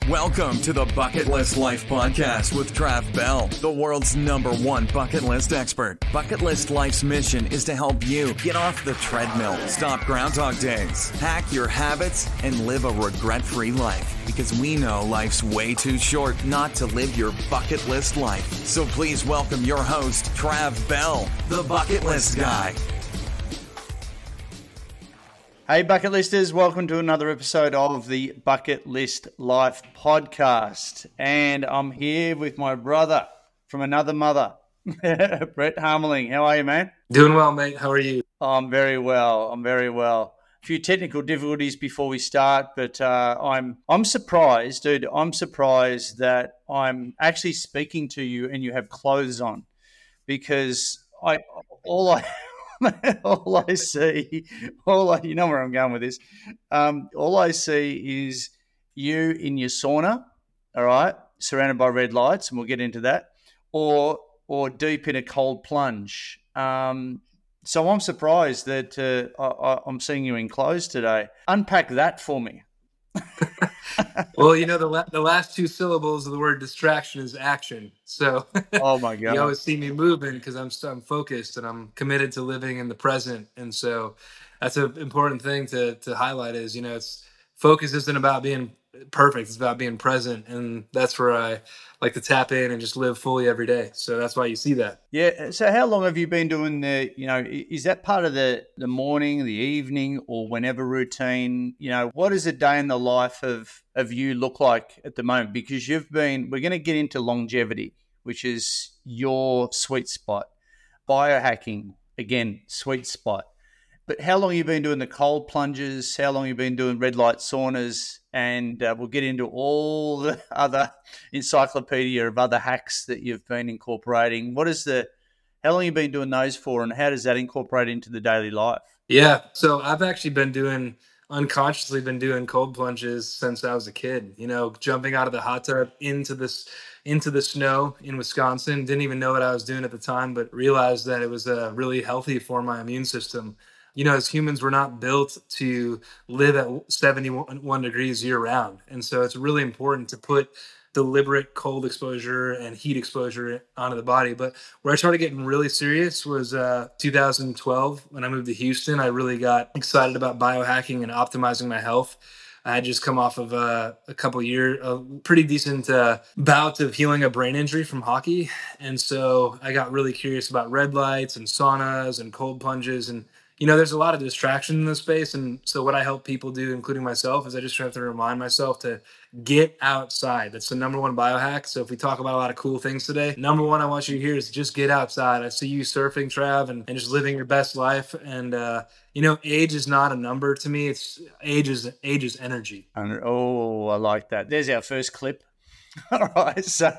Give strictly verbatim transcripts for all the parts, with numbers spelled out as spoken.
Welcome to the Bucket List Life Podcast with Trav Bell, the world's number one bucket list expert. Bucket List Life's mission is to help you get off the treadmill, stop Groundhog Days, hack your habits, and live a regret-free life. Because we know life's way too short not to live your bucket list life. So please welcome your host, Trav Bell, the Bucket List Guy. Hey Bucket Listers, welcome to another episode of the Bucket List Life Podcast. And I'm here with my brother from another mother, Brett Harmeling. How are you, man? Doing well, mate. How are you? I'm very well. I'm very well. A few technical difficulties before we start, but uh, I'm I'm surprised, dude. I'm surprised that I'm actually speaking to you and you have clothes on, because I all I all I see, all I, you know where I'm going with this. Um, all I see is you in your sauna, all right, surrounded by red lights, and we'll get into that, or or deep in a cold plunge. Um, so I'm surprised that uh, I, I'm seeing you in clothes today. Unpack that for me. Well, you know, the la- the last two syllables of the word distraction is action. So Oh my God. You always see me moving because I'm I'm focused and I'm committed to living in the present. And so that's an important thing to to highlight is, you know, it's focus isn't about being perfect. It's about being present. And that's where I like to tap in and just live fully every day. So that's why you see that. Yeah. So how long have you been doing the, you know, is that part of the, the morning, the evening, or whenever routine? You know, what does a day in the life of, of you look like at the moment? Because you've been, we're going to get into longevity, which is your sweet spot. Biohacking, again, sweet spot. But how long have you been doing the cold plunges? How long have you been doing red light saunas? And uh, we'll get into all the other encyclopedia of other hacks that you've been incorporating. What is the, how long have you been doing those for, and how does that incorporate into the daily life? Yeah. So I've actually been doing, unconsciously been doing cold plunges since I was a kid, you know, jumping out of the hot tub into this, into the snow in Wisconsin. Didn't even know what I was doing at the time, but realized that it was uh, really healthy for my immune system. You know, as humans, we're not built to live at seventy-one degrees year round. And so it's really important to put deliberate cold exposure and heat exposure onto the body. But where I started getting really serious was uh, two thousand twelve. When I moved to Houston, I really got excited about biohacking and optimizing my health. I had just come off of uh, a couple year, a pretty decent uh, bout of healing a brain injury from hockey. And so I got really curious about red lights and saunas and cold plunges. And you know, there's a lot of distraction in this space. And so what I help people do, including myself, is I just have to remind myself to get outside. That's the number one biohack. So if we talk about a lot of cool things today, number one I want you to hear is just get outside. I see you surfing, Trav, and, and just living your best life. And, uh, you know, age is not a number to me. It's age is, age is energy. And, oh, I like that. There's our first clip. All right. So,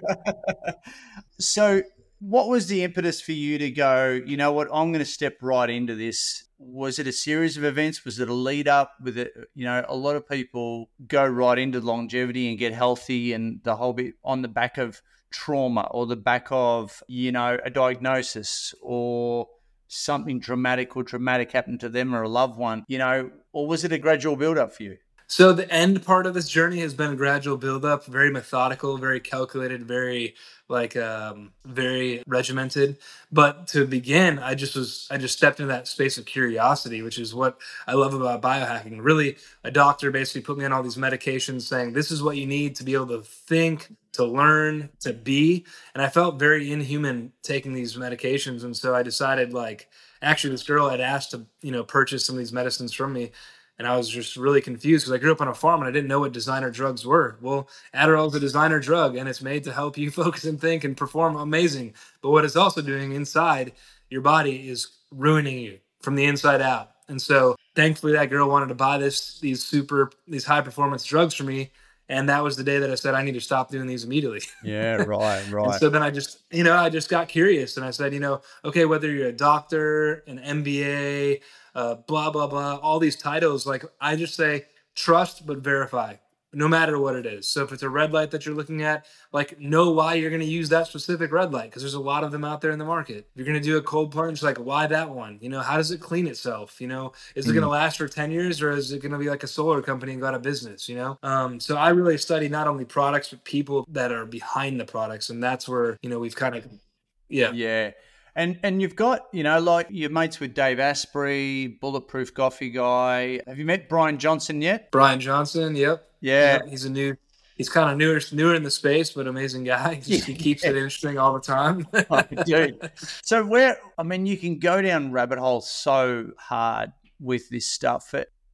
so what was the impetus for you to go, you know what, I'm going to step right into this? Was it a series of events? Was it a lead up with it? You know, a lot of people go right into longevity and get healthy and the whole bit on the back of trauma or the back of, you know, a diagnosis or something dramatic or traumatic happened to them or a loved one, you know, or was it a gradual build up for you? So the end part of this journey has been a gradual buildup, very methodical, very calculated, very like um, very regimented. But to begin, I just was I just stepped into that space of curiosity, which is what I love about biohacking. Really, a doctor basically put me on all these medications saying, this is what you need to be able to think, to learn, to be. And I felt very inhuman taking these medications. And so I decided, like, actually this girl had asked to, you know, purchase some of these medicines from me. And I was just really confused because I grew up on a farm and I didn't know what designer drugs were. Well, Adderall is a designer drug and it's made to help you focus and think and perform amazing. But what it's also doing inside your body is ruining you from the inside out. And so thankfully that girl wanted to buy this, these super, these high performance drugs for me. And that was the day that I said, I need to stop doing these immediately. Yeah, right, right. And so then I just, you know, I just got curious and I said, you know, okay, whether you're a doctor, an M B A, uh, blah, blah, blah, all these titles, like I just say, trust, but verify. no matter what it is. So if it's a red light that you're looking at, like know why you're going to use that specific red light, because there's a lot of them out there in the market. If you're going to do a cold plunge, like why that one? You know, how does it clean itself? You know, is it going to Mm. last for ten years, or is it going to be like a solar company and got a business, you know? Um, so I really study not only products, but people that are behind the products. And that's where, you know, we've kind of, yeah. Yeah. And and you've got, you know, like your mates with Dave Asprey, Bulletproof Coffee guy. Have you met Brian Johnson yet? Brian Johnson, yep. Yeah. Yep. He's a new, he's kind of newer, newer in the space, but amazing guy. He, just, he keeps Yeah. it interesting all the time. Oh, dude. So where, I mean, you can go down rabbit holes so hard with this stuff.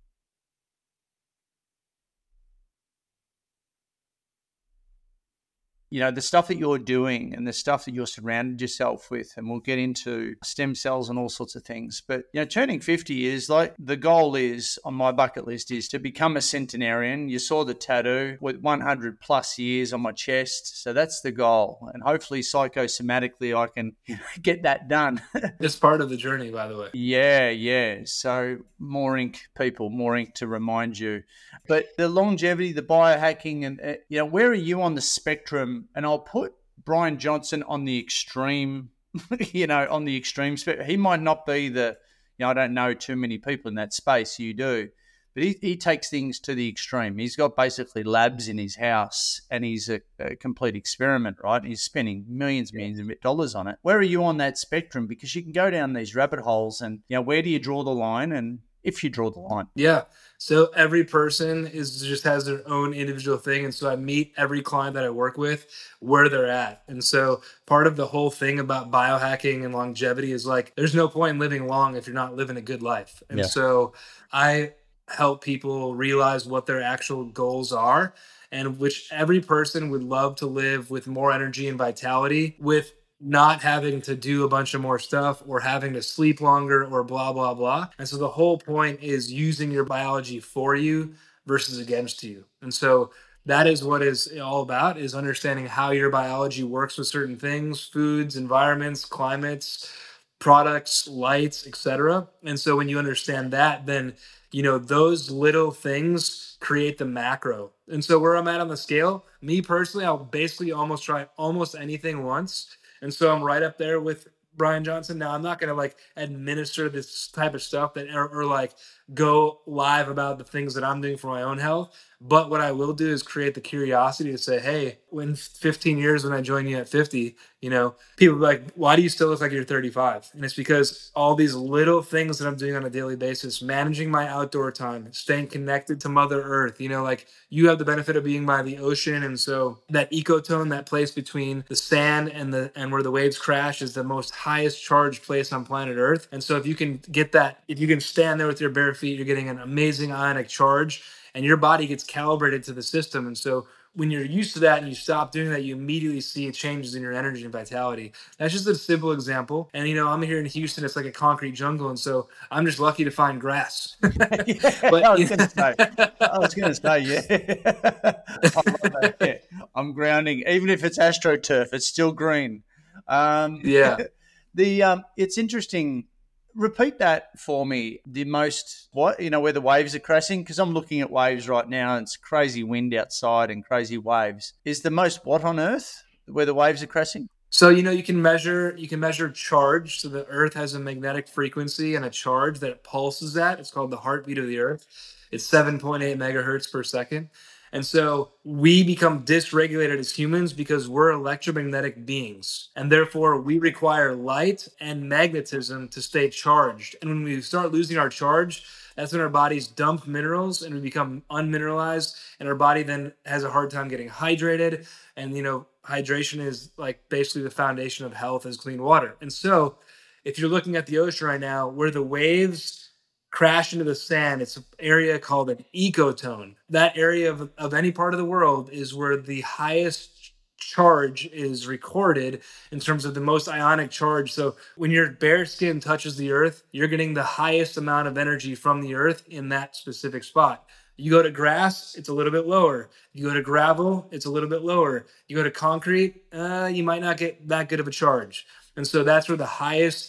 You know, the stuff that you're doing and the stuff that you're surrounded yourself with, and we'll get into stem cells and all sorts of things. But, you know, turning fifty is like, the goal is on my bucket list is to become a centenarian. You saw the tattoo with one hundred plus years on my chest. So that's the goal. And hopefully psychosomatically I can get that done. It's part of the journey, by the way. Yeah, yeah. So more ink, people, more ink to remind you. But the longevity, the biohacking, and, uh, you know, where are you on the spectrum? And I'll put Brian Johnson on the extreme, you know, on the extreme spectrum. He might not be the, you know, I don't know too many people in that space. You do. But he, he takes things to the extreme. He's got basically labs in his house, and he's a, a complete experiment, right? He's spending millions, millions of dollars on it. Where are you on that spectrum? Because you can go down these rabbit holes, and, you know, where do you draw the line? And if you draw the line. Yeah. So every person is just has their own individual thing. And so I meet every client that I work with where they're at. And so part of the whole thing about biohacking and longevity is like, there's no point in living long if you're not living a good life. And Yeah. so I help people realize what their actual goals are, and which every person would love to live with more energy and vitality, with not having to do a bunch of more stuff or having to sleep longer or blah, blah, blah. And so the whole point is using your biology for you versus against you. And so that is what is all about, is understanding how your biology works with certain things, foods, environments, climates, products, lights, et cetera. And so when you understand that, then, you know, those little things create the macro. And so where I'm at on the scale, me personally, I'll basically almost try almost anything once. And so I'm right up there with Brian Johnson. Now, I'm not going to like administer this type of stuff that or, or like go live about the things that I'm doing for my own health. But what I will do is create the curiosity to say, hey, in fifteen years, when I join you at fifty, you know, people are like, why do you still look like you're thirty-five? And it's because all these little things that I'm doing on a daily basis, managing my outdoor time, staying connected to Mother Earth, you know, like you have the benefit of being by the ocean. And so that ecotone, that place between the sand and the and where the waves crash, is the most highest charged place on planet Earth. And so if you can get that, if you can stand there with your bare feet, you're getting an amazing ionic charge, and your body gets calibrated to the system. And so when you're used to that and you stop doing that, you immediately see changes in your energy and vitality. That's just a simple example. And, you know, I'm here in Houston. It's like a concrete jungle. And so I'm just lucky to find grass. Yeah, But I was going to say, I was going to say, yeah. I love that. Yeah. I'm grounding. Even if it's AstroTurf, it's still green. Um, yeah. The um, It's interesting. Repeat that for me. The most, what, you know, where the waves are crashing, because I'm looking at waves right now and it's crazy wind outside and crazy waves. Is the most what on earth where the waves are crashing? So, you know, you can measure, you can measure charge. So the Earth has a magnetic frequency and a charge that it pulses at. It's called the heartbeat of the Earth. It's seven point eight megahertz per second. And so we become dysregulated as humans because we're electromagnetic beings. And therefore we require light and magnetism to stay charged. And when we start losing our charge, that's when our bodies dump minerals and we become unmineralized. And our body then has a hard time getting hydrated. And, you know, hydration is like basically the foundation of health, is clean water. And so if you're looking at the ocean right now, where the waves crash into the sand, it's an area called an ecotone. That area of, of any part of the world is where the highest charge is recorded in terms of the most ionic charge. So when your bare skin touches the earth, you're getting the highest amount of energy from the earth in that specific spot. You go to grass, it's a little bit lower. You go to gravel, it's a little bit lower. You go to concrete, uh, you might not get that good of a charge. And so that's where the highest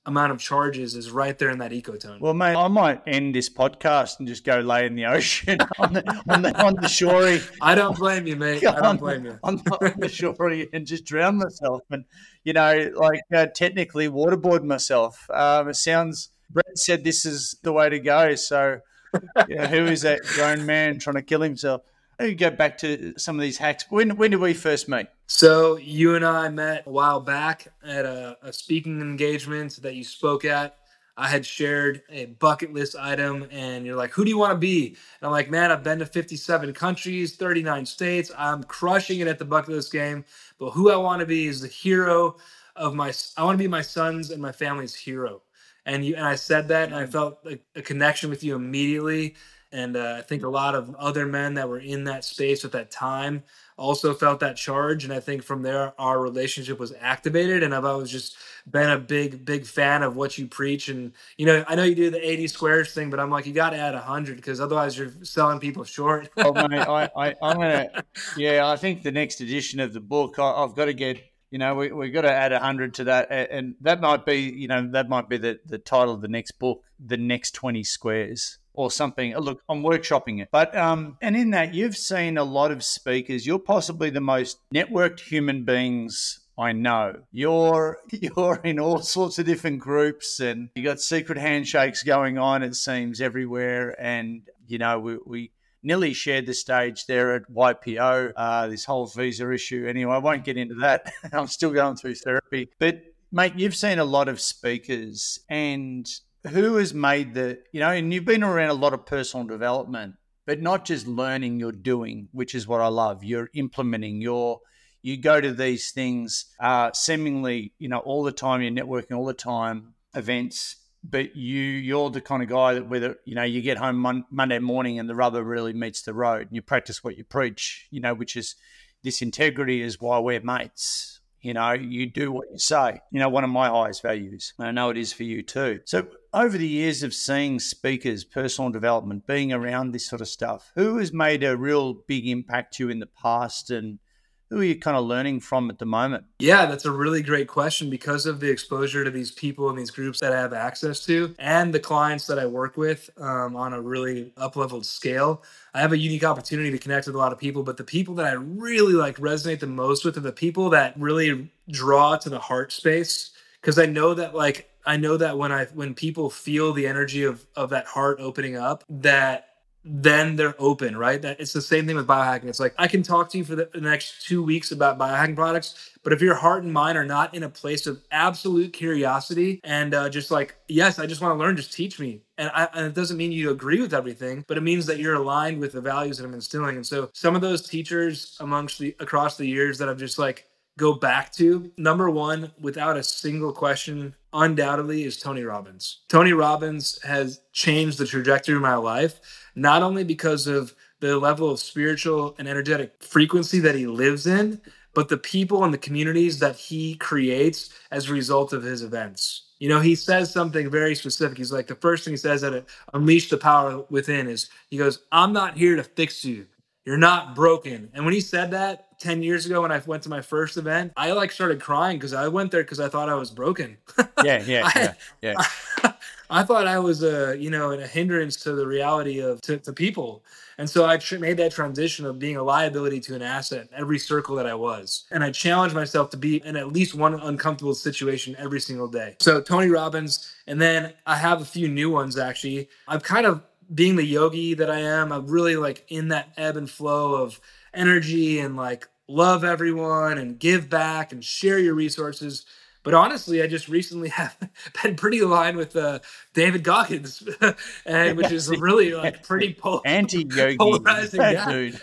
amount of charges is right there in that ecotone. Well, mate, I might end this podcast and just go lay in the ocean on the on the, on the shorey. I don't blame you, mate. I don't blame you. On, on the shorey and just drown myself and, you know, like uh, technically waterboard myself. Um, it sounds, Brett said this is the way to go. So, you know, who is that grown man trying to kill himself? Let me go back to some of these hacks. When when did we first meet? So you and I met a while back at a, a speaking engagement that you spoke at. I had shared a bucket list item, and you're like, who do you want to be? And I'm like, man, I've been to fifty-seven countries, thirty-nine states. I'm crushing it at the bucket list game. But who I want to be is the hero of my, I want to be my son's and my family's hero. And you and I said that, and I felt like a connection with you immediately. And uh, I think a lot of other men that were in that space at that time also felt that charge. And I think from there, our relationship was activated. And I've always just been a big, big fan of what you preach. And, you know, I know you do the eighty squares thing, but I'm like, you got to add one hundred because otherwise you're selling people short. Oh, mate, I, I, I'm going to, yeah, I think the next edition of the book, I, I've got to get, you know, we, we've got to add one hundred to that. And that might be, you know, that might be the, the title of the next book, The Next twenty Squares. Or something. Look, I'm workshopping it. But, um, and in that, you've seen a lot of speakers. You're possibly the most networked human beings I know. You're you're in all sorts of different groups, and you got secret handshakes going on, it seems, everywhere. And, you know, we, we nearly shared the stage there at Y P O, uh, this whole visa issue. Anyway, I won't get into that. I'm still going through therapy. But, mate, you've seen a lot of speakers, and who has made the, you know, and you've been around a lot of personal development, but not just learning, you're doing, which is what I love. You're implementing, you're, you go to these things uh, seemingly, you know, all the time, you're networking all the time, events, but you, you're the kind of guy that whether, you know, you get home mon- Monday morning and the rubber really meets the road and you practice what you preach, you know, which is this integrity is why we're mates. You know, you do what you say. You know, one of my highest values. And I know it is for you too. So over the years of seeing speakers, personal development, being around this sort of stuff, who has made a real big impact to you in the past and who are you kind of learning from at the moment? Yeah, that's a really great question because of the exposure to these people and these groups that I have access to and the clients that I work with um, on a really up-leveled scale. I have a unique opportunity to connect with a lot of people, but the people that I really like resonate the most with are the people that really draw to the heart space. Because I know that like, I know that when I, when people feel the energy of, of that heart opening up, that then they're open, right? That it's the same thing with biohacking. It's like, I can talk to you for the, the next two weeks about biohacking products, but if your heart and mind are not in a place of absolute curiosity and uh, just like, yes, I just want to learn, just teach me. And, I, and it doesn't mean you agree with everything, but it means that you're aligned with the values that I'm instilling. And so some of those teachers amongst the, across the years that I've just like, go back to, number one, without a single question, undoubtedly is Tony Robbins. Tony Robbins has changed the trajectory of my life, not only because of the level of spiritual and energetic frequency that he lives in, but the people and the communities that he creates as a result of his events. You know, he says something very specific. He's like, the first thing he says at it, Unleash the Power Within is, he goes, I'm not here to fix you. You're not broken. And when he said that ten years ago, when I went to my first event, I like started crying because I went there because I thought I was broken. Yeah, yeah, I, yeah, yeah. I, I thought I was a, you know, a hindrance to the reality of to, to people. And so I tr- made that transition of being a liability to an asset in every circle that I was. And I challenged myself to be in at least one uncomfortable situation every single day. So Tony Robbins, and then I have a few new ones actually. I've kind of, being the yogi that I am, I'm really like in that ebb and flow of energy and like love everyone and give back and share your resources. But honestly, I just recently have been pretty aligned with uh, David Goggins, and which is really like pretty pol- anti-yogi polarizing guy. Dude.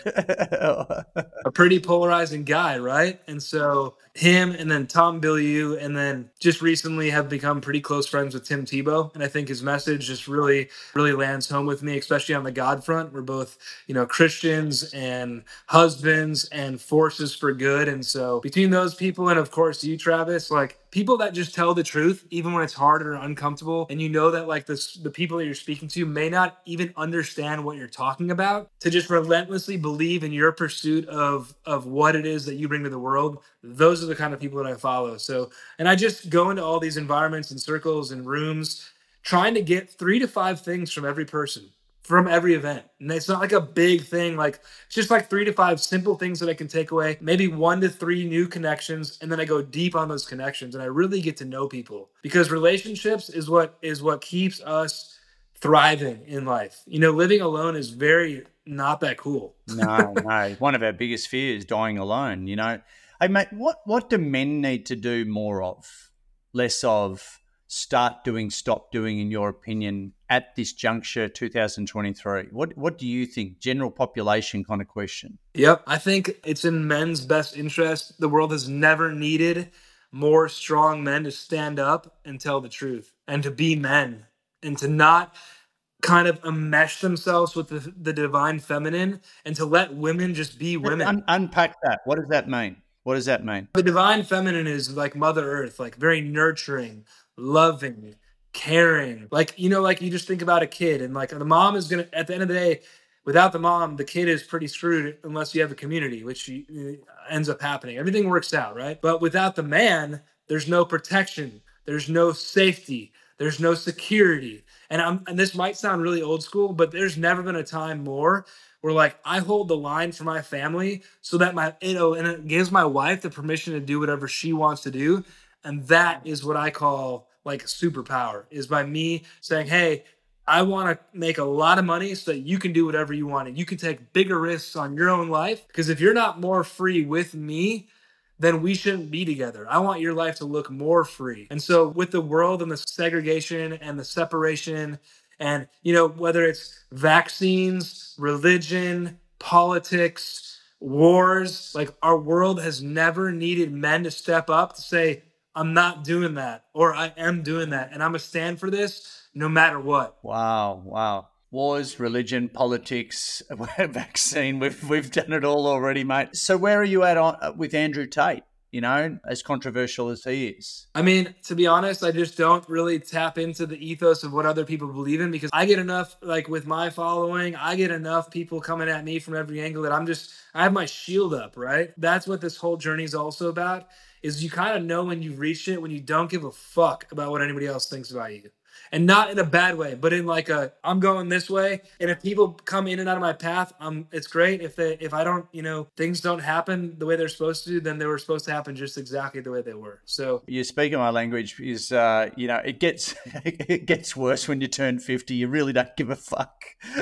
A pretty polarizing guy, right? And so him and then Tom Bilyeu, and then just recently have become pretty close friends with Tim Tebow. And I think his message just really, really lands home with me, especially on the God front. We're both, you know, Christians and husbands and forces for good. And so between those people and of course you, Travis, like people that just tell the truth, even when it's hard or uncomfortable. And you know that like this, the people that you're speaking to may not even understand what you're talking about, to just relentlessly believe in your pursuit of, of what it is that you bring to the world. Those are are the kind of people that I follow. So, and I just go into all these environments and circles and rooms trying to get three to five things from every person, from every event. And it's not like a big thing. Like it's just like three to five simple things that I can take away, maybe one to three new connections. And then I go deep on those connections and I really get to know people, because relationships is what is what keeps us thriving in life. You know, living alone is very not that cool. No, no. One of our biggest fears, dying alone, you know. Hey, mate, what, what do men need to do more of, less of, start doing, stop doing, in your opinion, at this juncture, two thousand twenty-three? What What do you think? General population kind of question. Yep. I think it's in men's best interest. The world has never needed more strong men to stand up and tell the truth and to be men and to not kind of enmesh themselves with the, the divine feminine and to let women just be women. Un- unpack that. What does that mean? What does that mean? The divine feminine is like Mother Earth, like very nurturing, loving, caring. Like, you know, like you just think about a kid and like the mom is going to, at the end of the day, without the mom, the kid is pretty screwed unless you have a community, which ends up happening. Everything works out, right? But without the man, there's no protection. There's no safety. There's no security. And I'm, and this might sound really old school, but there's never been a time more where like I hold the line for my family so that my, you know, and it gives my wife the permission to do whatever she wants to do. And that is what I call like superpower, is by me saying, hey, I want to make a lot of money so that you can do whatever you want. And you can take bigger risks on your own life. Because if you're not more free with me, then we shouldn't be together. I want your life to look more free. And so with the world and the segregation and the separation and, you know, whether it's vaccines, religion, politics, wars, like our world has never needed men to step up to say, I'm not doing that, or I am doing that. And I'm going to stand for this no matter what. Wow. Wow. Wars, religion, politics, vaccine. We've we've done it all already, mate. So where are you at on, with Andrew Tate? You know, as controversial as he is. I mean, to be honest, I just don't really tap into the ethos of what other people believe in, because I get enough, like with my following, I get enough people coming at me from every angle that I'm just, I have my shield up, right? That's what this whole journey is also about, is you kind of know when you've reached it, when you don't give a fuck about what anybody else thinks about you. And not in a bad way, but in like a, I'm going this way. And if people come in and out of my path, um, it's great. If they, if I don't, you know, things don't happen the way they're supposed to, then they were supposed to happen just exactly the way they were. So you speaking my language is, uh, you know, it gets, it gets worse when you turn fifty. You really don't give a fuck.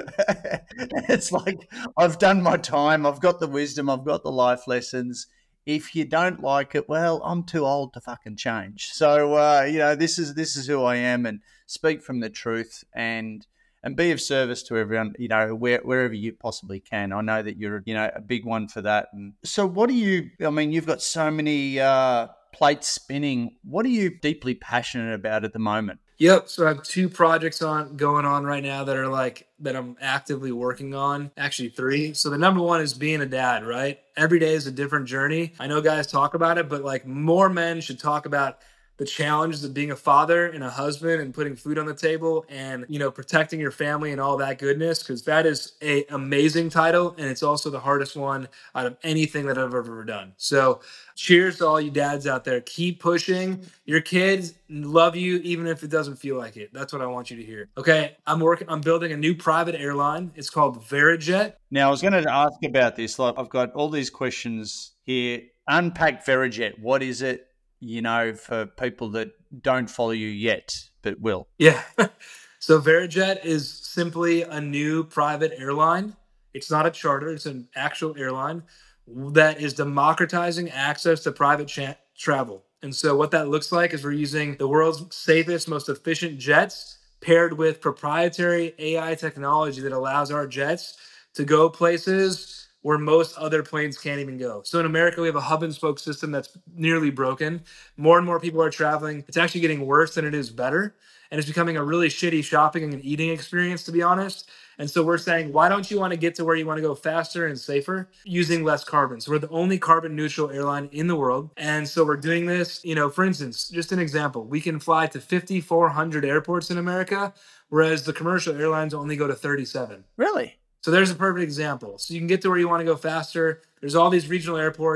It's like, I've done my time. I've got the wisdom. I've got the life lessons. If you don't like it, well, I'm too old to fucking change. So, uh, you know, this is this is who I am, and speak from the truth and and be of service to everyone, you know, where, wherever you possibly can. I know that you're, you know, a big one for that. And so what do you, I mean, you've got so many uh, plates spinning. What are you deeply passionate about at the moment? Yep. So I have two projects on going on right now that are like, that I'm actively working on. Actually three. So the number one is being a dad, right? Every day is a different journey. I know guys talk about it, but like more men should talk about the challenges of being a father and a husband and putting food on the table and, you know, protecting your family and all that goodness, because that is a amazing title. And it's also the hardest one out of anything that I've ever done. So cheers to all you dads out there. Keep pushing. Your kids love you, even if it doesn't feel like it. That's what I want you to hear. Okay. I'm working, I'm building a new private airline. It's called Verijet. Now I was going to ask about this. Like, I've got all these questions here. Unpack Verijet. What is it? You know, for people that don't follow you yet, but will. Yeah. So Verijet is simply a new private airline. It's not a charter. It's an actual airline that is democratizing access to private cha- travel. And so what that looks like is we're using the world's safest, most efficient jets paired with proprietary A I technology that allows our jets to go places where most other planes can't even go. So in America, we have a hub and spoke system that's nearly broken. More and more people are traveling. It's actually getting worse than it is better. And it's becoming a really shitty shopping and eating experience, to be honest. And so we're saying, why don't you want to get to where you want to go faster and safer using less carbon? So we're the only carbon neutral airline in the world. And so we're doing this, you know, for instance, just an example, we can fly to fifty-four hundred airports in America, whereas the commercial airlines only go to thirty-seven. Really? So there's a perfect example. So you can get to where you want to go faster. There's all these regional airports.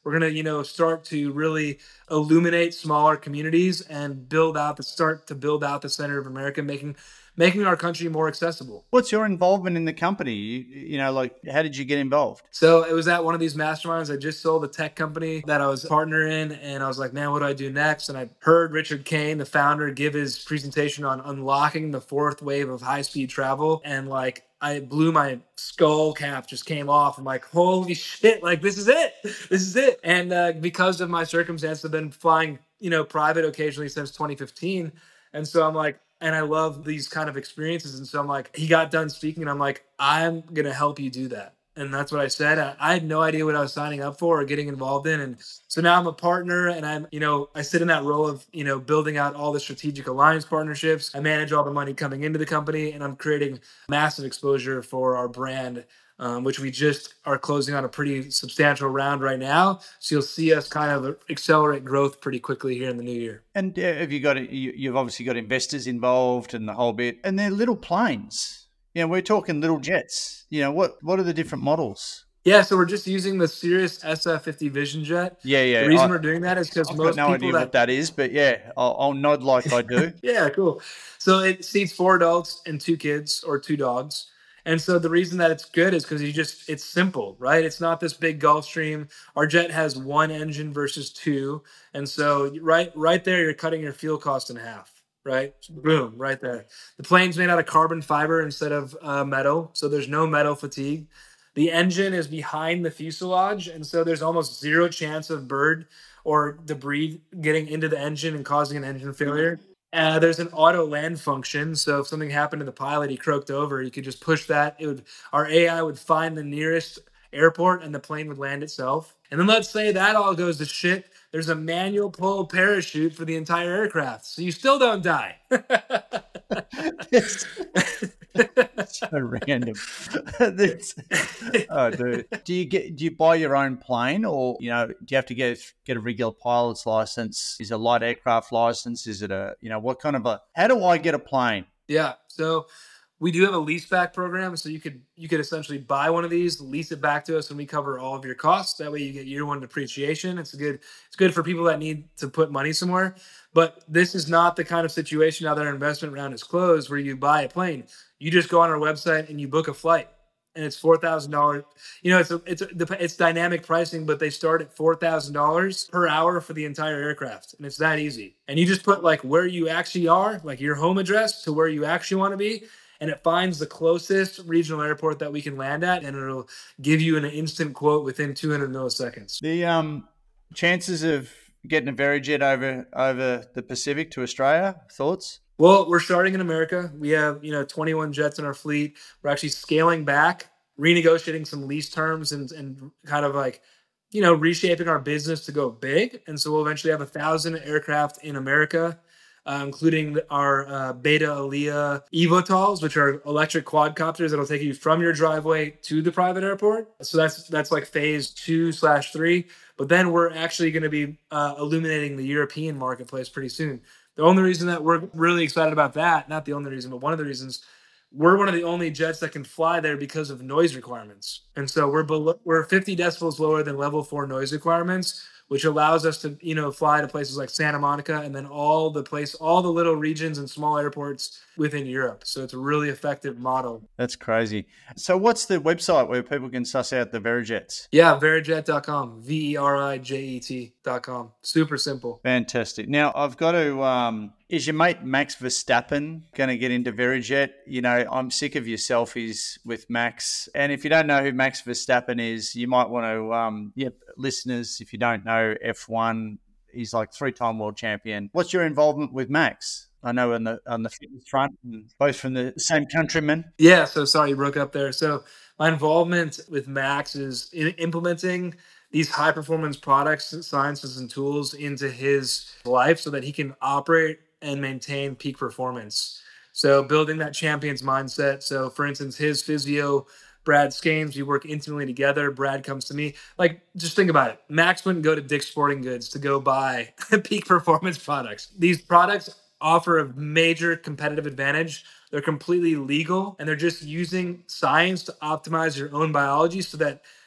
We're going to, you know, start to really illuminate smaller communities and build out the start to build out the center of America, making making our country more accessible. What's your involvement in the company? You, you know, like, how did you get involved? So it was at one of these masterminds. I just sold a tech company that I was a partner in, and I was like, man, what do I do next? And I heard Richard Kane, the founder, give his presentation on unlocking the fourth wave of high-speed travel. And like, I blew my skull cap, just came off. I'm like, holy shit, like, this is it. This is it. And uh, because of my circumstance, I've been flying, you know, private occasionally since twenty fifteen. And so I'm like, and I love these kind of experiences. And so I'm like, he got done speaking and I'm like, I'm going to help you do that. And that's what I said. I, I had no idea what I was signing up for or getting involved in. And so now I'm a partner and I'm, you know, I sit in that role of, you know, building out all the strategic alliance partnerships. I manage all the money coming into the company and I'm creating massive exposure for our brand, um, which we just are closing on a pretty substantial round right now. So you'll see us kind of accelerate growth pretty quickly here in the new year. And uh, have you got, you, you've obviously got investors involved and the whole bit, and they're little planes. You know, we're talking little jets. You know, what what are the different models? Yeah, so we're just using the Cirrus S F fifty Vision Jet. Yeah, yeah. The reason I, we're doing that is because I've most got no people idea that, what that is, but yeah, I'll, I'll nod like I do. Yeah, cool. So it seats four adults and two kids or two dogs. And so the reason that it's good is because you just, it's simple, right? It's not this big Gulfstream. Our jet has one engine versus two. And so right, right there, you're cutting your fuel cost in half. Right? Boom, right there. The plane's made out of carbon fiber instead of uh, metal, so there's no metal fatigue. The engine is behind the fuselage, and so there's almost zero chance of bird or debris getting into the engine and causing an engine failure. Uh, there's an auto land function, so if something happened to the pilot, he croaked over, you could just push that. It would, our A I would find the nearest airport, and the plane would land itself. And then let's say that all goes to shit. There's a manual pull parachute for the entire aircraft, so you still don't die. So random. Oh, dude. Do you get? Do you buy your own plane, or you know, do you have to get get a regular pilot's license? Is it a light aircraft license? Is it a you know what kind of a? How do I get a plane? Yeah, so we do have a lease back program, so you could you could essentially buy one of these, lease it back to us, and we cover all of your costs. That way, you get year one depreciation. It's a good it's good for people that need to put money somewhere. But this is not the kind of situation now that our investment round is closed, where you buy a plane. You just go on our website and you book a flight, and it's four thousand dollars. You know, it's a, it's a, it's dynamic pricing, but they start at four thousand dollars per hour for the entire aircraft, and it's that easy. And you just put like where you actually are, like your home address to where you actually want to be. And it finds the closest regional airport that we can land at, and it'll give you an instant quote within two hundred milliseconds. The um, chances of getting a Verijet over over the Pacific to Australia, thoughts? Well, we're starting in America. We have, you know, twenty-one jets in our fleet. We're actually scaling back, renegotiating some lease terms and, and kind of like, you know, reshaping our business to go big. And so we'll eventually have a thousand aircraft in America. Uh, including our uh, Beta Alia eVTOLs, which are electric quadcopters that'll take you from your driveway to the private airport. So that's that's like phase two slash three. But then we're actually going to be uh, illuminating the European marketplace pretty soon. The only reason that we're really excited about that, not the only reason, but one of the reasons, we're one of the only jets that can fly there because of noise requirements. And so we're below, we're fifty decibels lower than level four noise requirements, which allows us to, you know, fly to places like Santa Monica and then all the place, all the little regions and small airports within Europe. So it's a really effective model. That's crazy. So what's the website where people can suss out the Verijets? Yeah, verijet dot com, V E R I J E T dot com. Super simple. Fantastic. Now, I've got to, um, is your mate Max Verstappen going to get into Verijet? You know, I'm sick of your selfies with Max. And if you don't know who Max Verstappen is, you might want to, um, yep, listeners, if you don't know F one, he's like three-time world champion. What's your involvement with Max? I know on the on the fitness front, both from the same countrymen. Yeah, so sorry you broke up there. So my involvement with Max is in implementing these high-performance products, sciences, and tools into his life so that he can operate and maintain peak performance. So building that champion's mindset. So for instance, his physio, Brad Skames, we work intimately together. Brad comes to me. Like, just think about it. Max wouldn't go to Dick's Sporting Goods to go buy peak performance products. These products offer a major competitive advantage. They're completely legal, and they're just using science to optimize your own biology so that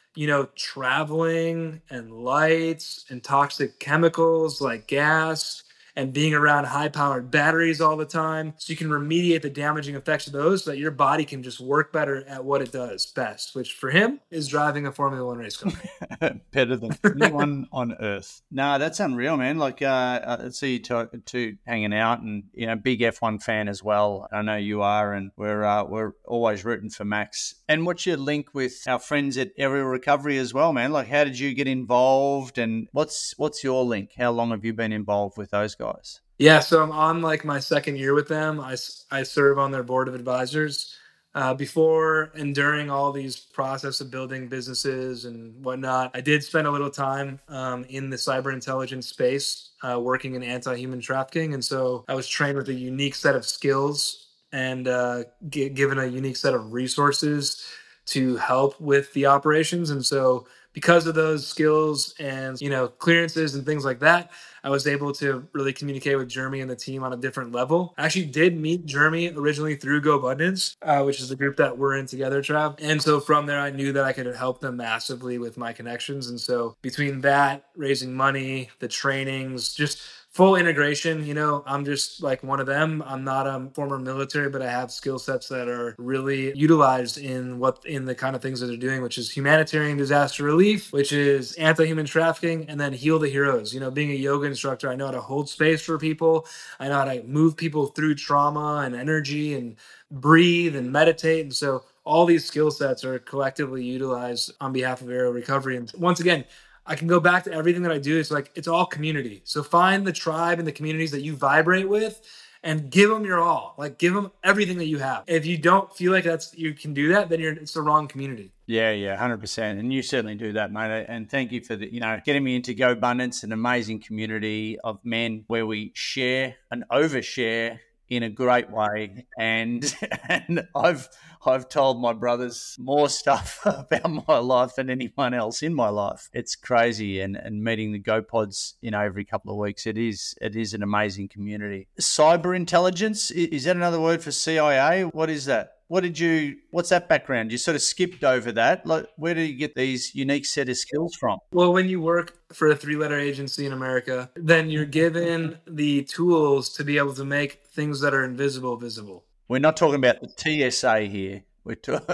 you know, traveling and lights and toxic chemicals like gas and being around high powered batteries all the time. So you can remediate the damaging effects of those so that your body can just work better at what it does best, which for him is driving a Formula One race car. Better than anyone on earth. No, that's unreal, man. Like, uh, I see you two, two hanging out, and you know, big F one fan as well. I know you are, and we're uh, we're always rooting for Max. And what's your link with our friends at Aerial Recovery as well, man? Like, how did you get involved, and what's what's your link? How long have you been involved with those guys? Yeah, so I'm on like my second year with them. I, I serve on their board of advisors. Uh, before and during all these process of building businesses and whatnot, I did spend a little time um, in the cyber intelligence space, uh, working in anti-human trafficking. And so I was trained with a unique set of skills and uh, g- given a unique set of resources to help with the operations. And so because of those skills and, you know, clearances and things like that, I was able to really communicate with Jeremy and the team on a different level. I actually did meet Jeremy originally through GoBundance, uh, which is the group that we're in together, Trav. And so from there, I knew that I could help them massively with my connections. And so between that, raising money, the trainings, just full integration, you know, I'm just like one of them. I'm not a former military, but I have skill sets that are really utilized in what in the kind of things that they're doing, which is humanitarian disaster relief, which is anti-human trafficking, and then heal the heroes. You know, being a yoga instructor, I know how to hold space for people. I know how to move people through trauma and energy and breathe and meditate. And so all these skill sets are collectively utilized on behalf of Aerial Recovery. And once again, I can go back to everything that I do. It's like, it's all community. So find the tribe and the communities that you vibrate with and give them your all. Like, give them everything that you have. If you don't feel like that's you can do that, then you're it's the wrong community. Yeah, yeah, one hundred percent. And you certainly do that, mate. And thank you for the, you know, getting me into GoBundance, an amazing community of men where we share and overshare in a great way. And and I've I've told my brothers more stuff about my life than anyone else in my life. It's crazy. And and meeting the GoPods, you know, every couple of weeks, it is it is an amazing community. Cyber intelligence, is that another word for C I A? What is that? What did you, what's that background? You sort of skipped over that. Like, where do you get these unique set of skills from? Well, when you work for a three-letter agency in America, then you're given the tools to be able to make things that are invisible visible. We're not talking about the T S A here. We're talking...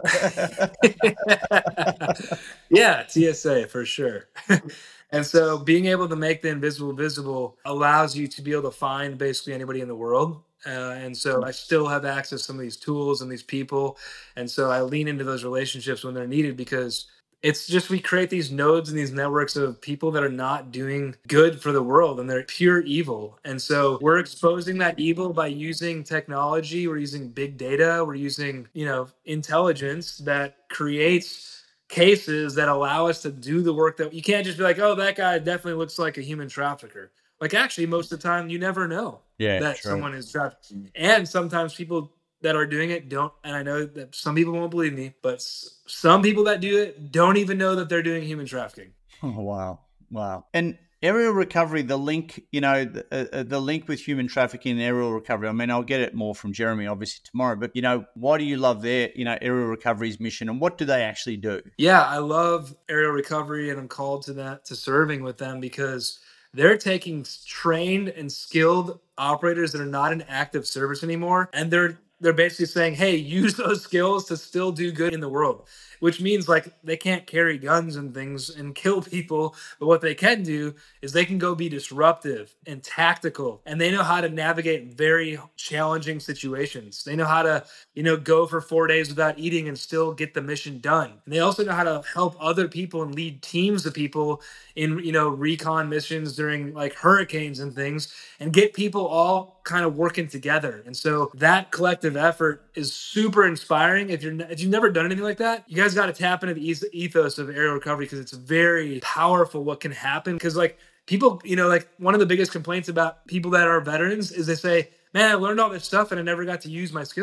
Yeah, T S A for sure. And so being able to make the invisible visible allows you to be able to find basically anybody in the world. Uh, and so I still have access to some of these tools and these people. And so I lean into those relationships when they're needed, because it's just, we create these nodes and these networks of people that are not doing good for the world, and they're pure evil. And so we're exposing that evil by using technology. We're using big data. We're using, you know, intelligence that creates cases that allow us to do the work that you can't just be like, oh, that guy definitely looks like a human trafficker. Like, actually, most of the time, you never know yeah, that true. someone is trafficking. And sometimes people that are doing it don't, and I know that some people won't believe me, but s- some people that do it don't even know that they're doing human trafficking. Oh, wow. Wow. And aerial recovery, the link, you know, the, uh, the link with human trafficking and aerial recovery, I mean, I'll get it more from Jeremy, obviously, tomorrow, but, you know, why do you love their, you know, aerial recovery's mission, and what do they actually do? Yeah, I love aerial recovery, and I'm called to that, to serving with them, because they're taking trained and skilled operators that are not in active service anymore, and they're they're basically saying, hey, use those skills to still do good in the world, which means like they can't carry guns and things and kill people. But what they can do is they can go be disruptive and tactical, and they know how to navigate very challenging situations. They know how to, you know, go for four days without eating and still get the mission done. And they also know how to help other people and lead teams of people in, you know, recon missions during like hurricanes and things, and get people all kind of working together. And so that collective effort is super inspiring. If you're if you've never done anything like that, you guys got to tap into the ethos of aerial recovery, because it's very powerful what can happen. Because like people, you know, like one of the biggest complaints about people that are veterans is they say, man, I learned all this stuff and I never got to use my skills.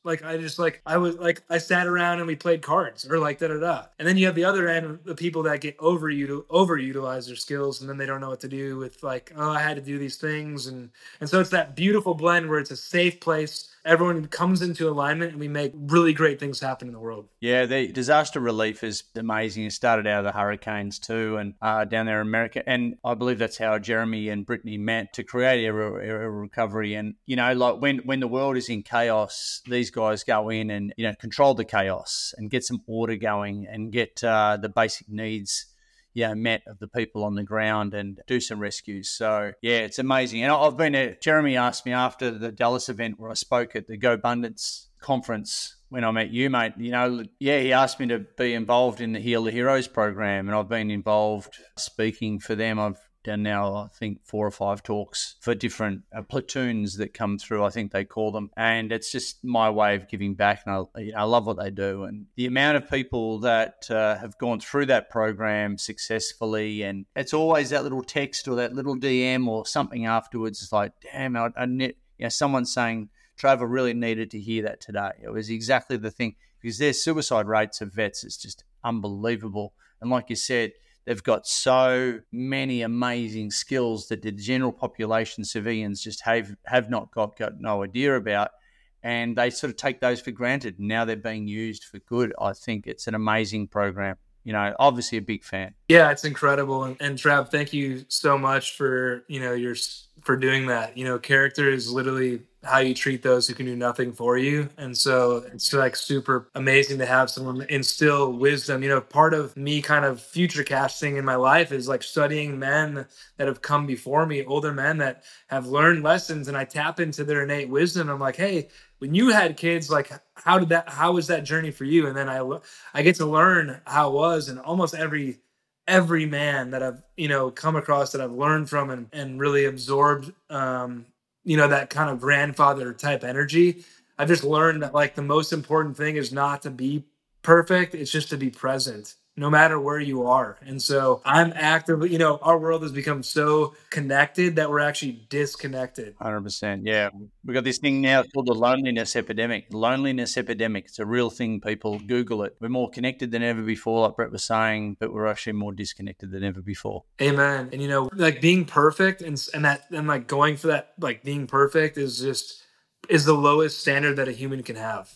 Like, I just like, I was like, I sat around and we played cards or like da da da. And then you have the other end, the people that get over you overutilize their skills, and then they don't know what to do with like, oh, I had to do these things. And, and so it's that beautiful blend where it's a safe place. Everyone comes into alignment and we make really great things happen in the world. Yeah, the disaster relief is amazing. It started out of the hurricanes too, and uh, down there in America. And I believe that's how Jeremy and Brittany met to create Era, Era Recovery. And, you know, like when, when the world is in chaos, these guys go in and, you know, control the chaos and get some order going and get uh, the basic needs yeah, met of the people on the ground and do some rescues. So, yeah, it's amazing. And I've been at, Jeremy asked me after the Dallas event where I spoke at the GoBundance conference when I met you, mate, you know, yeah, he asked me to be involved in the Heal the Heroes program, and I've been involved speaking for them. I've done now, I think, four or five talks for different uh, platoons that come through, I think they call them. And it's just my way of giving back. And I, you know, I love what they do. And the amount of people that uh, have gone through that program successfully, and it's always that little text or that little D M or something afterwards. It's like, damn, I, I you know, someone's saying, Trevor really needed to hear that today. It was exactly the thing, because their suicide rates of vets is just unbelievable. And like you said, they've got so many amazing skills that the general population, civilians, just have, have not got, got no idea about. And they sort of take those for granted. Now they're being used for good. I think it's an amazing program. You know, obviously a big fan. Yeah, it's incredible. And, and Trav, thank you so much for, you know, your, for doing that. You know, character is literally how you treat those who can do nothing for you. And so it's like super amazing to have someone instill wisdom. You know, part of me kind of future casting in my life is like studying men that have come before me, older men that have learned lessons, and I tap into their innate wisdom. I'm like, hey, when you had kids, like, how did that, how was that journey for you? And then I, I get to learn how it was. And almost every, every man that I've, you know, come across that I've learned from and, and really absorbed, um, you know, that kind of grandfather type energy. I've just learned that like the most important thing is not to be perfect. It's just to be present, no matter where you are. And so I'm actively, you know, our world has become so connected that we're actually disconnected. one hundred percent. Yeah. We've got this thing now called the loneliness epidemic. Loneliness epidemic. It's a real thing, people. Google it. We're more connected than ever before, like Brett was saying, but we're actually more disconnected than ever before. Amen. And, you know, like being perfect and, and that, and like going for that, like being perfect is just, is the lowest standard that a human can have.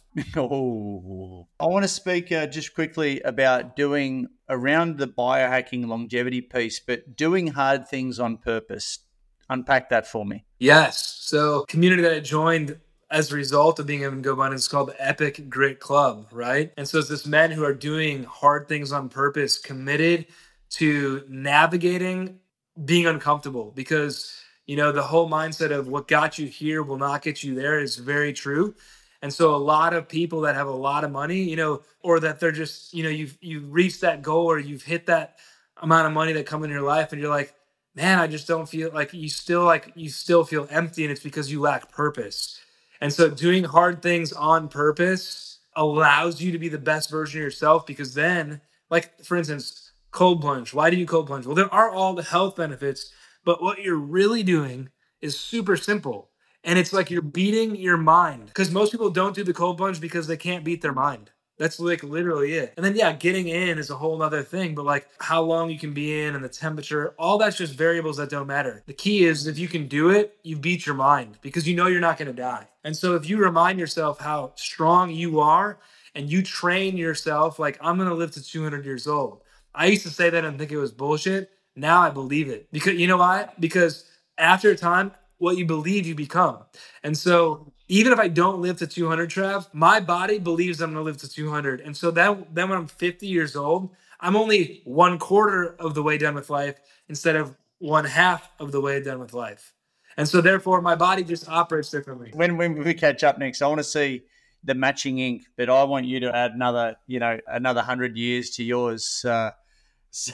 Oh, I want to speak uh, just quickly about doing around the biohacking longevity piece, but doing hard things on purpose. Unpack that for me. Yes. So community that I joined as a result of being able to go on is called the Epic Grit Club, right? And so it's this men who are doing hard things on purpose, committed to navigating being uncomfortable, because you know, the whole mindset of what got you here will not get you there is very true. And so a lot of people that have a lot of money, you know, or that they're just, you know, you've, you've reached that goal or you've hit that amount of money that come in your life and you're like, man, I just don't feel like you still like, you still feel empty, and it's because you lack purpose. And so doing hard things on purpose allows you to be the best version of yourself, because then, like, for instance, cold plunge. Why do you cold plunge? Well, there are all the health benefits, but what you're really doing is super simple. And it's like you're beating your mind, because most people don't do the cold plunge because they can't beat their mind. That's like literally it. And then, yeah, getting in is a whole other thing, but like how long you can be in and the temperature, all that's just variables that don't matter. The key is if you can do it, you beat your mind, because you know you're not going to die. And so if you remind yourself how strong you are and you train yourself, like, I'm going to live to two hundred years old. I used to say that and think it was bullshit. Now I believe it, because you know why? Because after a time, what you believe, you become. And so even if I don't live to two hundred, Trav, my body believes I'm going to live to two hundred. And so that, then when I'm fifty years old, I'm only one quarter of the way done with life instead of one half of the way done with life. And so therefore my body just operates differently. When, when we catch up next, I want to see the matching ink, but I want you to add another, you know, another hundred years to yours. Uh, So,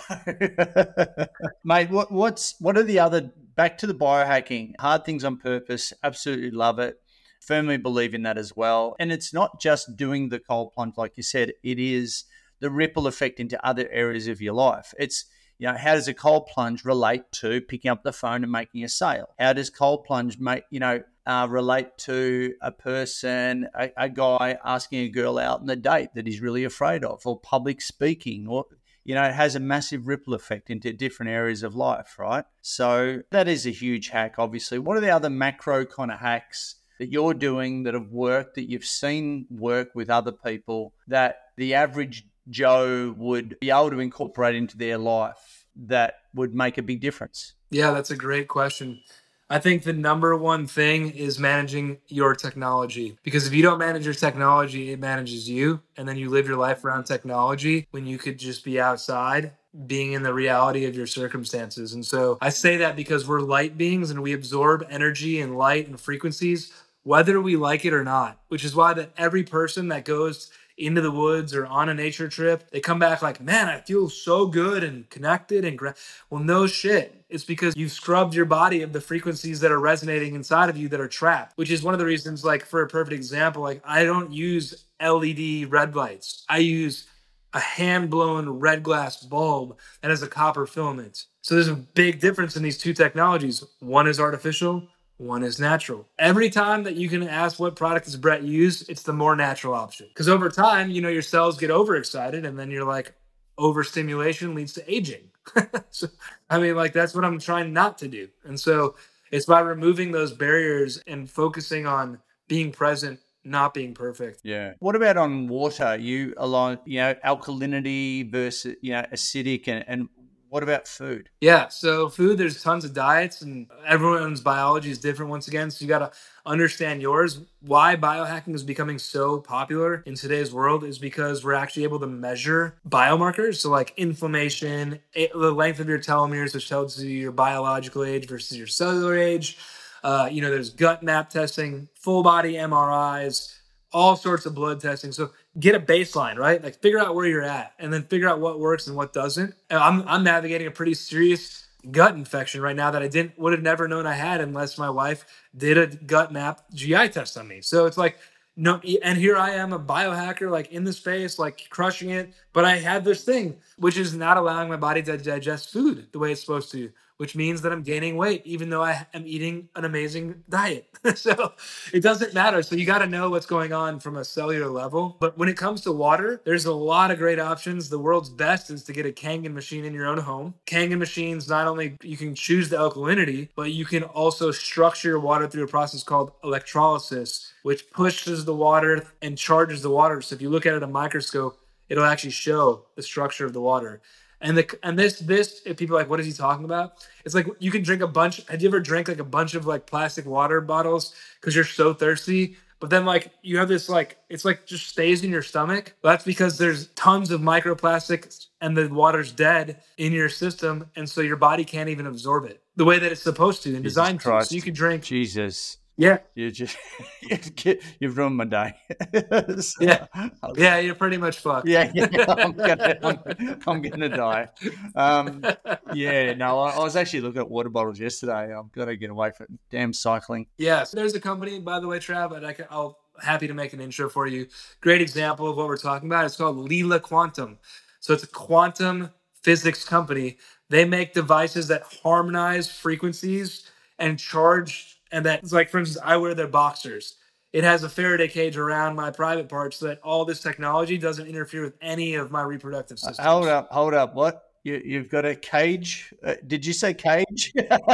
mate, what what's what are the other, back to the biohacking, hard things on purpose? Absolutely love it. Firmly believe in that as well. And it's not just doing the cold plunge, like you said. It is the ripple effect into other areas of your life. It's, you know, how does a cold plunge relate to picking up the phone and making a sale? How does cold plunge make, you know, uh, relate to a person, a, a guy asking a girl out on a date that he's really afraid of, or public speaking, or, you know, it has a massive ripple effect into different areas of life, right? So that is a huge hack, obviously. What are the other macro kind of hacks that you're doing that have worked, that you've seen work with other people, that the average Joe would be able to incorporate into their life that would make a big difference? Yeah, that's a great question. I think the number one thing is managing your technology, because if you don't manage your technology, it manages you. And then you live your life around technology when you could just be outside being in the reality of your circumstances. And so I say that because we're light beings and we absorb energy and light and frequencies, whether we like it or not, which is why that every person that goes into the woods or on a nature trip, they come back like, man, I feel so good and connected and gra-. Well, no shit. It's because you've scrubbed your body of the frequencies that are resonating inside of you that are trapped, which is one of the reasons, like, for a perfect example, like, I don't use L E D red lights. I use a hand-blown red glass bulb that has a copper filament. So there's a big difference in these two technologies. One is artificial, one is natural. Every time that you can ask what product does Brett use, it's the more natural option. Because over time, you know, your cells get overexcited and then you're like, overstimulation leads to aging. So, I mean, like, that's what I'm trying not to do. And so it's by removing those barriers and focusing on being present, not being perfect. Yeah. What about on water? You along, you know, alkalinity versus, you know, acidic, and, and what about food? Yeah. So food, there's tons of diets and everyone's biology is different once again. So you got to understand yours. Why biohacking is becoming so popular in today's world is because we're actually able to measure biomarkers. So like inflammation, the length of your telomeres, which tells you your biological age versus your cellular age. Uh, you know, there's gut map testing, full body M R Is, all sorts of blood testing. So get a baseline, right? Like, figure out where you're at and then figure out what works and what doesn't. And I'm I'm navigating a pretty serious gut infection right now that I didn't would have never known I had unless my wife did a gut map G I test on me. So it's like, no, and here I am, a biohacker, like in the space, like crushing it. But I had this thing, which is not allowing my body to digest food the way it's supposed to, which means that I'm gaining weight, even though I am eating an amazing diet. So it doesn't matter. So you got to know what's going on from a cellular level. But when it comes to water, there's a lot of great options. The world's best is to get a Kangen machine in your own home. Kangen machines, not only you can choose the alkalinity, but you can also structure your water through a process called electrolysis, which pushes the water and charges the water. So if you look at it at a microscope, it'll actually show the structure of the water. And the and this this if people are like, what is he talking about? It's like you can drink a bunch. Have you ever drank like a bunch of like plastic water bottles because you're so thirsty? But then like you have this like it's like just stays in your stomach. That's because there's tons of microplastics and the water's dead in your system, and so your body can't even absorb it the way that it's supposed to and designed to. So you can drink. Jesus. Yeah. You just you've ruined my day. So, yeah. Yeah, you're pretty much fucked. Yeah, yeah. I'm gonna I'm, I'm gonna die. Um, yeah, no, I, I was actually looking at water bottles yesterday. I've got to get away from damn cycling. Yeah. So there's a company, by the way, Trav, and I can, I'll happy to make an intro for you. Great example of what we're talking about. It's called Lila Quantum. So it's a quantum physics company. They make devices that harmonize frequencies and charge. And that's like, for instance, I wear their boxers. It has a Faraday cage around my private parts so that all this technology doesn't interfere with any of my reproductive systems. Uh, hold up, hold up. What? You, you've got a cage? Uh, did you say cage?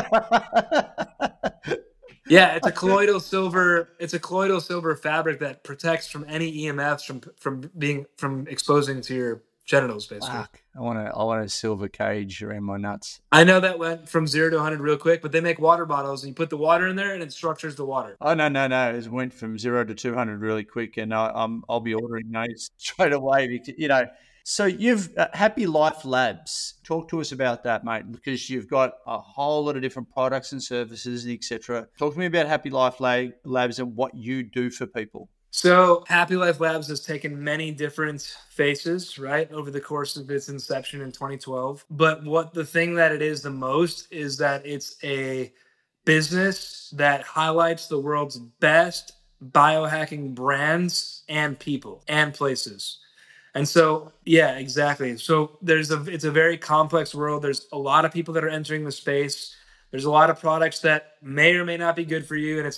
Yeah, it's a colloidal silver. It's a colloidal silver fabric that protects from any E M Fs from from being from exposing to your genitals, basically. Fuck. I want a, I want a silver cage around my nuts. I know that went from zero to one hundred real quick, but they make water bottles and you put the water in there and it structures the water. Oh, no, no, no. It went from zero to two hundred really quick, and I, I'm, I'll be ordering those straight away. Because, you know, so you've uh, Happy Life Labs. Talk to us about that, mate, because you've got a whole lot of different products and services, et cetera. Talk to me about Happy Life Labs and what you do for people. So Happy Life Labs has taken many different faces, right, over the course of its inception in twenty twelve. But what the thing that it is the most is that it's a business that highlights the world's best biohacking brands and people and places. And so, yeah, exactly. So there's a, it's a very complex world. There's a lot of people that are entering the space. There's a lot of products that may or may not be good for you. And it's like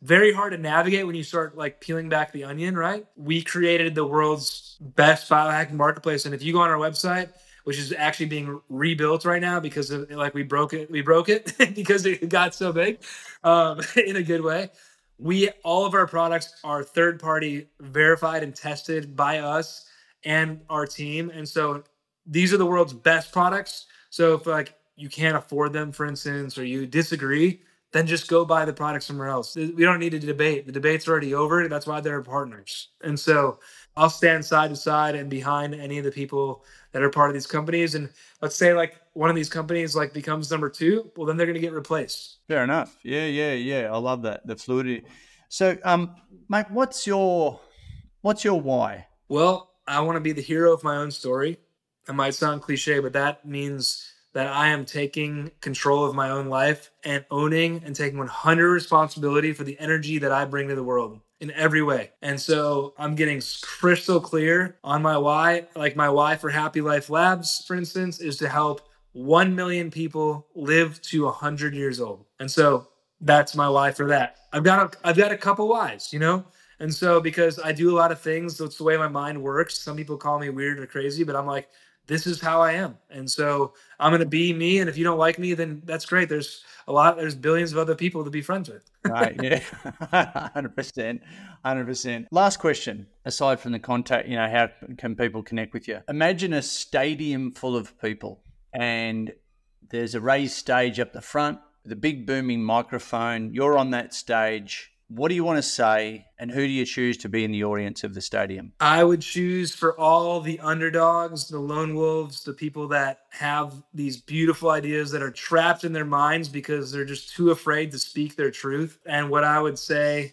very hard to navigate when you start like peeling back the onion, right? We created the world's best biohacking marketplace. And if you go on our website, which is actually being rebuilt right now because of, like we broke it, we broke it because it got so big, um, in a good way. We, all of our products are third party verified and tested by us and our team. And so these are the world's best products. So if like you can't afford them, for instance, or you disagree, then just go buy the product somewhere else. We don't need to debate. The debate's already over. That's why they're partners. And so I'll stand side to side and behind any of the people that are part of these companies. And let's say like one of these companies like becomes number two, well, then they're going to get replaced. Fair enough. Yeah, yeah, yeah. I love that. The fluidity. So, um, mate, what's your, what's your why? Well, I want to be the hero of my own story. It might sound cliche, but that means that I am taking control of my own life and owning and taking one hundred percent responsibility for the energy that I bring to the world in every way. And so I'm getting crystal clear on my why. Like my why for Happy Life Labs, for instance, is to help one million people live to one hundred years old. And so that's my why for that. I've got a, I've got a couple whys, you know? And so because I do a lot of things, that's the way my mind works. Some people call me weird or crazy, but I'm like, this is how I am. And so I'm going to be me. And if you don't like me, then that's great. There's a lot, there's billions of other people to be friends with. Right. Yeah. one hundred percent. one hundred percent. Last question, aside from the contact, you know, how can people connect with you? Imagine a stadium full of people and there's a raised stage up the front with a big booming microphone. You're on that stage. What do you want to say, and who do you choose to be in the audience of the stadium? I would choose for all the underdogs, the lone wolves, the people that have these beautiful ideas that are trapped in their minds because they're just too afraid to speak their truth. And what I would say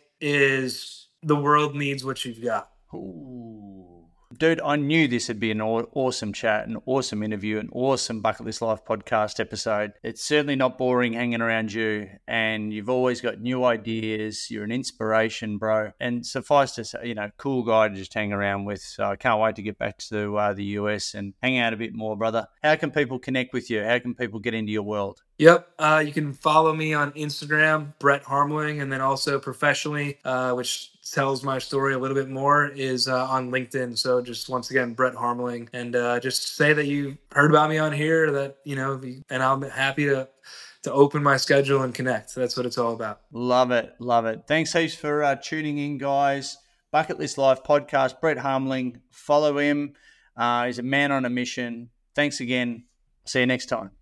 is the world needs what you've got. Ooh. Dude, I knew this would be an awesome chat, an awesome interview, an awesome Bucket List Life podcast episode. It's certainly not boring hanging around you, and you've always got new ideas. You're an inspiration, bro. And suffice to say, you know, cool guy to just hang around with. So I can't wait to get back to uh, the U S and hang out a bit more, brother. How can people connect with you? How can people get into your world? Yep. Uh, you can follow me on Instagram, Brett Harmling, and then also professionally, uh, which tells my story a little bit more, is uh, on LinkedIn. So just once again, Brett Harmling, and uh, just say that you heard about me on here, that, you know, and I'm happy to to open my schedule and connect. That's what it's all about. Love it. Love it. Thanks heaps for uh, tuning in, guys. Bucket List Life podcast, Brett Harmling. Follow him. Uh, he's a man on a mission. Thanks again. See you next time.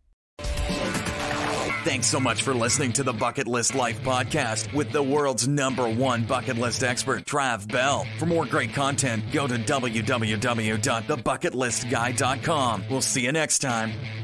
Thanks so much for listening to the Bucket List Life podcast with the world's number one bucket list expert, Trav Bell. For more great content, go to w w w dot the bucket list guy dot com. We'll see you next time.